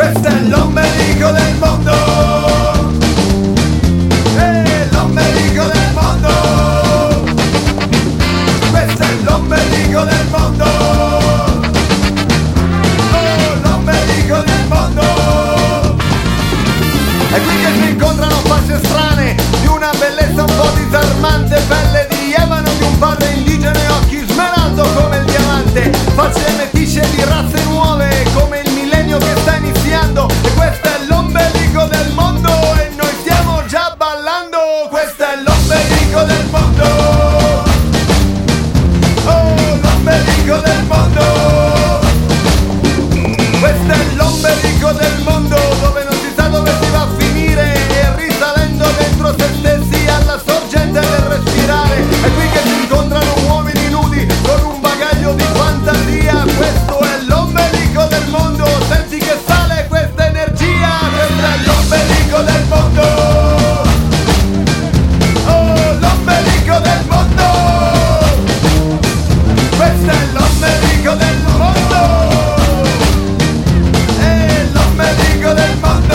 questo è l'ombelico del mondo. L'ombelico del mondo. Questo è l'ombelico del mondo. Oh, l'ombelico del mondo. È qui che si incontrano facce strane, di una bellezza un po' disarmante, pelle di ebano di un padre indigeno e occhi smeraldo come il diamante, facce metisce di razze nuove come il millennio che sta iniziando. E questo è l'ombelico del mondo e noi stiamo già ballando. Questo è l'ombelico del mondo. Oh, l'ombelico del mondo. Questo è l'ombelico del mondo, dove non si sa dove si va a finire, e risalendo dentro se stessi alla sorgente del respirare. È qui che si incontrano uomini nudi con un bagaglio di fantasia. Questo è l'ombelico del mondo, senti che sale questa energia. Questo è l'ombelico del mondo. Oh, l'ombelico del mondo. Questo è l'ombelico del mondo. L'ombelico del mondo.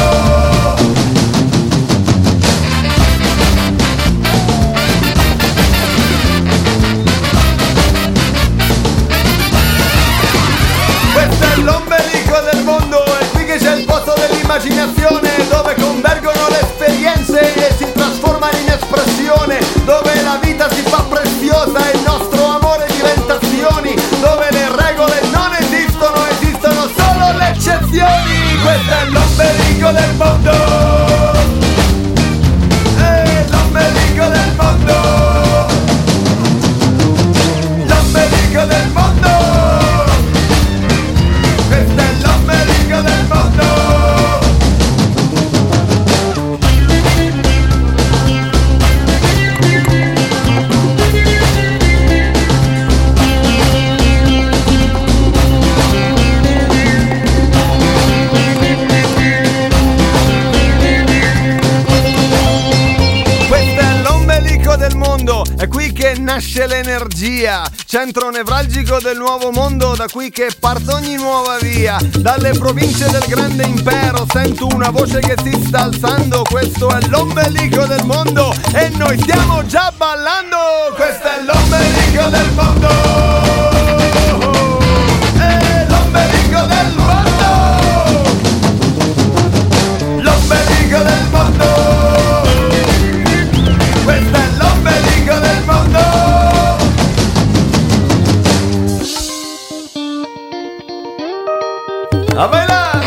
Questo è l'ombelico del mondo, è qui che c'è il posto dell'immaginazione, dove convergono le esperienze e si trasformano in espressione, dove la vita si fa preziosa e il nostro amore diventa azioni, dove le regole non esistono, esistono solo le eccezioni. Questo è l'ombelico del mondo. L'ombelico del mondo. L'ombelico del mondo. Questo è l'ombelico del mondo. È qui che nasce l'energia, centro nevralgico del nuovo mondo, da qui che parte ogni nuova via. Dalle province del grande impero sento una voce che si sta alzando. Questo è l'ombelico del mondo e noi stiamo già ballando. Questo è l'ombelico del mondo. L'ombelico del mondo. L'ombelico del mondo. Questo è l'ombelico del mondo. A bailar!